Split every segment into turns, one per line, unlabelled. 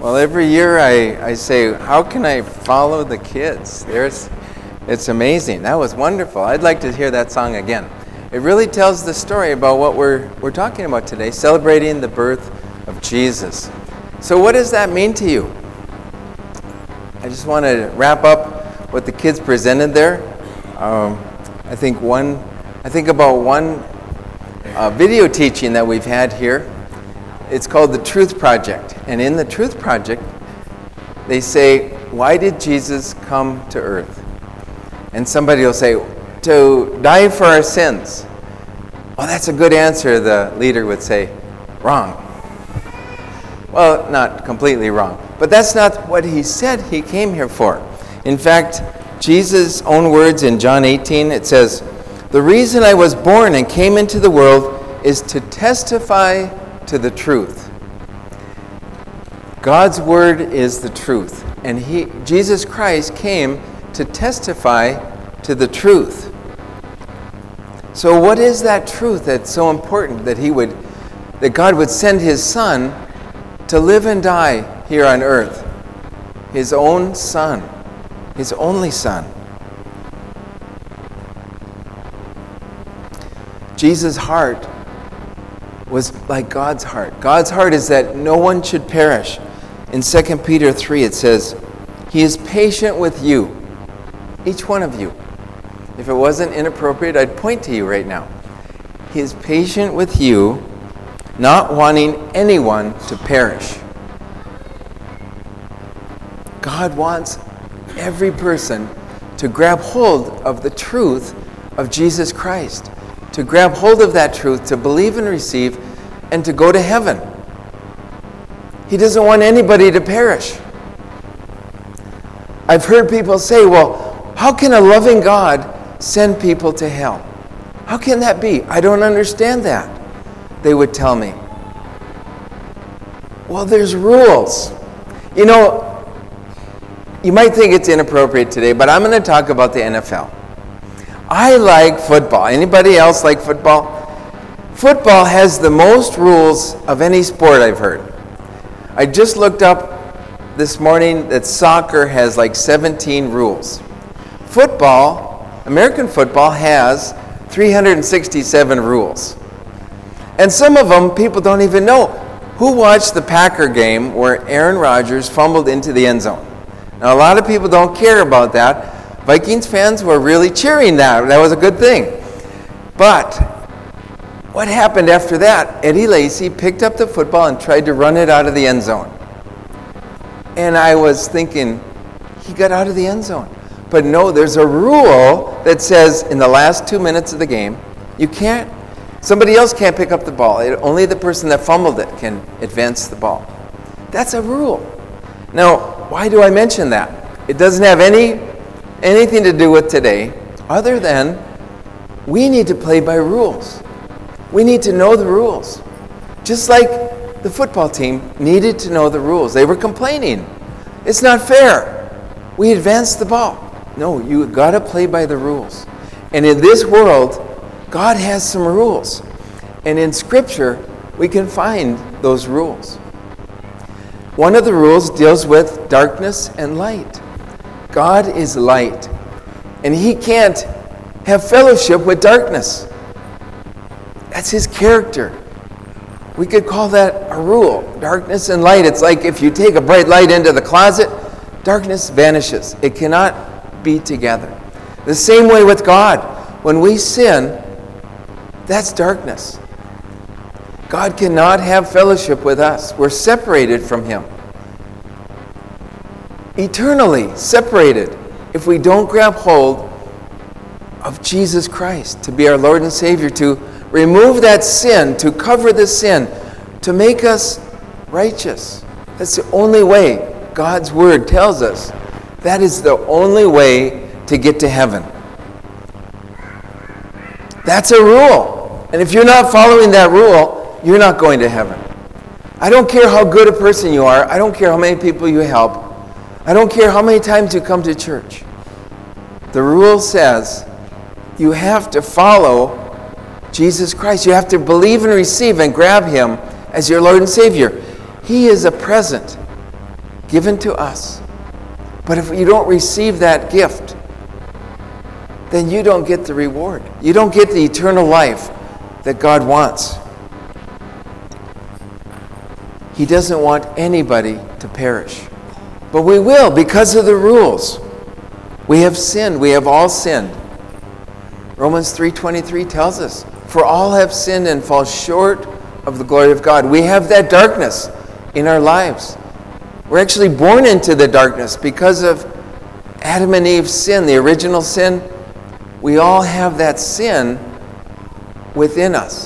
Well, every year I say, how can I follow the kids? It's amazing. That was wonderful. I'd like to hear that song again. It really tells the story about what we're talking about today, celebrating the birth of Jesus. So what does that mean to you? I just want to wrap up what the kids presented there. I think about one video teaching that we've had here. It's called the Truth Project. And in the Truth Project, they say, why did Jesus come to earth? And somebody will say, to die for our sins. Well, that's a good answer, the leader would say. Wrong. Well, not completely wrong. But that's not what he said he came here for. In fact, Jesus' own words in John 18, it says, the reason I was born and came into the world is to testify to the truth. God's word is the truth. And Jesus Christ came to testify to the truth. So what is that truth that's so important that God would send his son to live and die here on earth? His own son, his only son. Jesus' heart was like God's heart. God's heart is that no one should perish. In 2 Peter 3 it says, he is patient with you, each one of you. If it wasn't inappropriate, I'd point to you right now. He is patient with you, not wanting anyone to perish. God wants every person to grab hold of the truth of Jesus Christ, to grab hold of that truth, to believe and receive, and to go to heaven. He doesn't want anybody to perish. I've heard people say, well, how can a loving God send people to hell? How can that be? I don't understand that, they would tell me. Well, there's rules. You know, you might think it's inappropriate today, but I'm going to talk about the NFL. I like football. Anybody else like football? Football has the most rules of any sport I've heard. I just looked up this morning that soccer has like 17 rules. Football, American football, has 367 rules. And some of them people don't even know. Who watched the Packer game where Aaron Rodgers fumbled into the end zone? Now, a lot of people don't care about that. Vikings fans were really cheering that. That was a good thing. But what happened after that? Eddie Lacy picked up the football and tried to run it out of the end zone. And I was thinking, he got out of the end zone. But no, there's a rule that says in the last 2 minutes of the game, somebody else can't pick up the ball. Only the person that fumbled it can advance the ball. That's a rule. Now, why do I mention that? It doesn't have anything to do with today, other than we need to play by rules. We need to know the rules. Just like the football team needed to know the rules. They were complaining. It's not fair. We advanced the ball. No, you got to play by the rules. And in this world, God has some rules. And in Scripture, we can find those rules. One of the rules deals with darkness and light. God is light, and he can't have fellowship with darkness. That's his character. We could call that a rule, darkness and light. It's like if you take a bright light into the closet, darkness vanishes. It cannot be together. The same way with God. When we sin, that's darkness. God cannot have fellowship with us. We're separated from him. Eternally separated if we don't grab hold of Jesus Christ to be our Lord and Savior, to remove that sin, to cover the sin, to make us righteous. That's the only way. God's Word tells us that is the only way to get to heaven. That's a rule. And if you're not following that rule, you're not going to heaven. I don't care how good a person you are. I don't care how many people you help. I don't care how many times you come to church. The rule says you have to follow Jesus Christ. You have to believe and receive and grab him as your Lord and Savior. He is a present. given to us. But if you don't receive that gift, then you don't get the reward. You don't get the eternal life that God wants. He doesn't want anybody to perish. But we will because of the rules. We have sinned. We have all sinned. Romans 3:23 tells us, "For all have sinned and fall short of the glory of God." We have that darkness in our lives. We're actually born into the darkness because of Adam and Eve's sin, the original sin. We all have that sin within us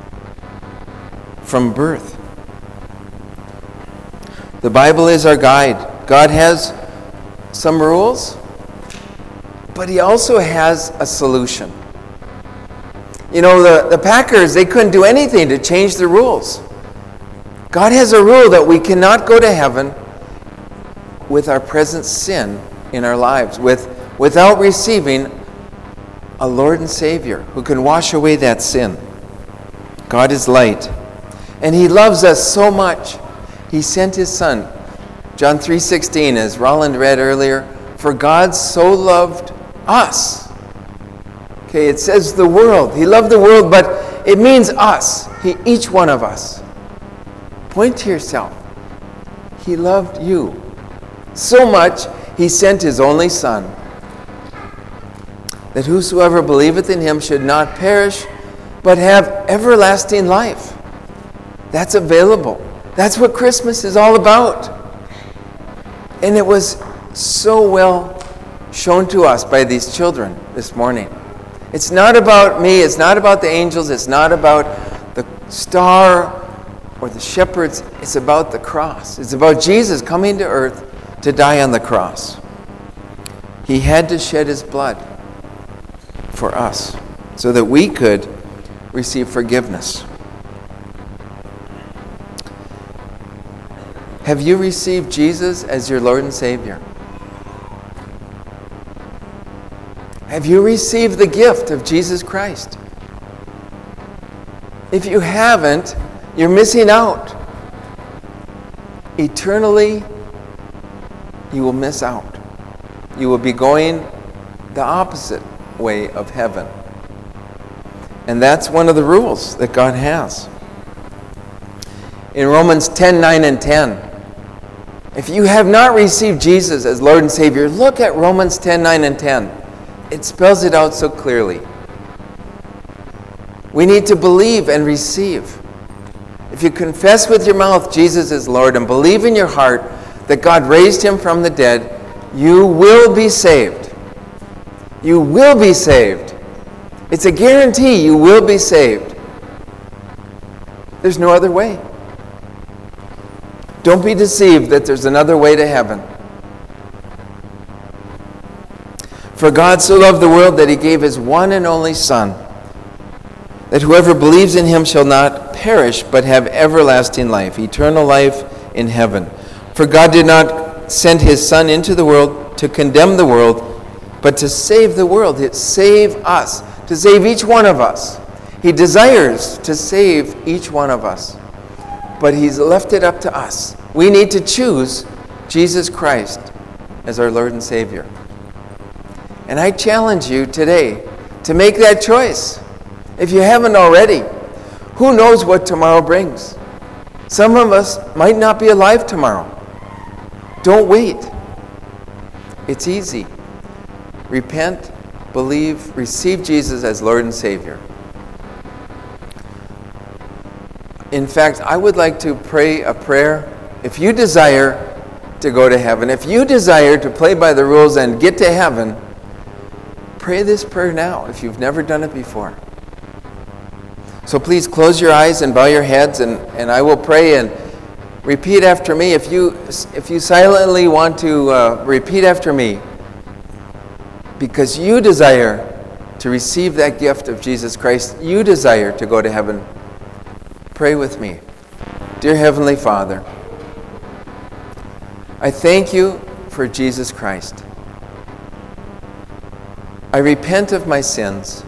from birth. The Bible is our guide. God has some rules, but He also has a solution. You know, the Packers, they couldn't do anything to change the rules. God has a rule that we cannot go to heaven with our present sin in our lives, without receiving a Lord and Savior who can wash away that sin. God is light, and He loves us so much. He sent His Son. John 3:16, as Roland read earlier, "For God so loved us." Okay, it says the world. He loved the world, but it means us. Each one of us. Point to yourself. He loved you so much, He sent His only Son, that whosoever believeth in Him should not perish, but have everlasting life. That's available. That's what Christmas is all about. And it was so well shown to us by these children this morning. It's not about me. It's not about the angels. It's not about the star or the shepherds. It's about the cross. It's about Jesus coming to earth to die on the cross. He had to shed His blood for us so that we could receive forgiveness. Have you received Jesus as your Lord and Savior? Have you received the gift of Jesus Christ? If you haven't, you're missing out. Eternally, you will miss out. You will be going the opposite way of heaven. And that's one of the rules that God has. In Romans 10:9 and 10, if you have not received Jesus as Lord and Savior, look at Romans 10:9 and 10. It spells it out so clearly. We need to believe and receive. If you confess with your mouth Jesus is Lord and believe in your heart that God raised Him from the dead, you will be saved. You will be saved. It's a guarantee you will be saved. There's no other way. Don't be deceived that there's another way to heaven. For God so loved the world that He gave His one and only Son, that whoever believes in Him shall not perish, but have everlasting life, eternal life in heaven. For God did not send His Son into the world to condemn the world, but to save the world, to save us, to save each one of us. He desires to save each one of us, but He's left it up to us. We need to choose Jesus Christ as our Lord and Savior. And I challenge you today to make that choice. If you haven't already, who knows what tomorrow brings? Some of us might not be alive tomorrow. Don't wait. It's easy. Repent, believe, receive Jesus as Lord and Savior. In fact, I would like to pray a prayer. If you desire to go to heaven, if you desire to play by the rules and get to heaven, pray this prayer now if you've never done it before. So please close your eyes and bow your heads, and I will pray and repeat after me. If you silently want to repeat after me, because you desire to receive that gift of Jesus Christ, you desire to go to heaven, pray with me. Dear Heavenly Father, I thank You for Jesus Christ. I repent of my sins.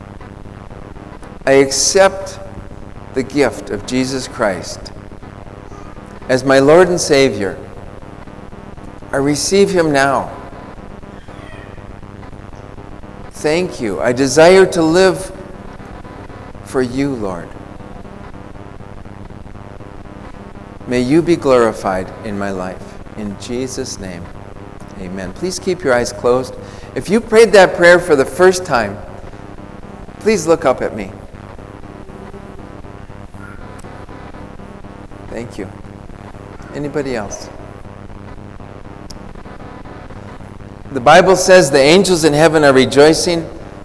I accept the gift of Jesus Christ as my Lord and Savior I receive him now. Thank you. I desire to live for you, Lord. May you be glorified in my life. In Jesus' name, amen. Please keep your eyes closed. If you prayed that prayer for the first time, please look up at me. Thank you. Anybody else? The Bible says the angels in heaven are rejoicing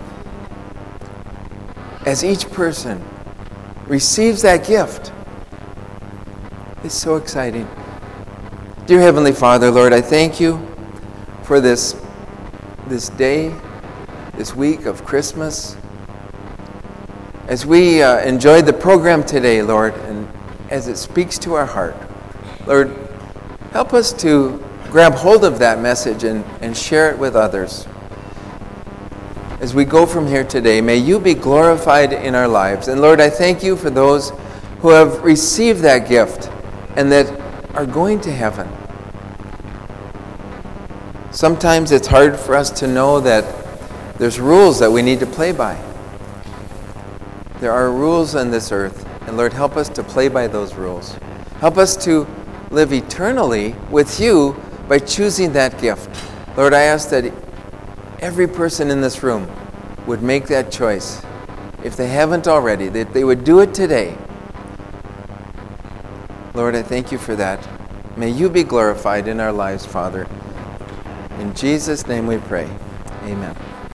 as each person receives that gift. It's so exciting. Dear Heavenly Father, Lord, I thank you for this day, this week of Christmas. As we enjoyed the program today, Lord, and as it speaks to our heart, Lord, help us to grab hold of that message and share it with others. As we go from here today, may you be glorified in our lives. And Lord, I thank you for those who have received that gift and that are going to heaven. Sometimes it's hard for us to know that there's rules that we need to play by. There are rules on this earth, and Lord, help us to play by those rules. Help us to live eternally with you by choosing that gift. Lord, I ask that every person in this room would make that choice. If they haven't already, that they would do it today. Lord, I thank you for that. May you be glorified in our lives, Father. In Jesus' name we pray. Amen.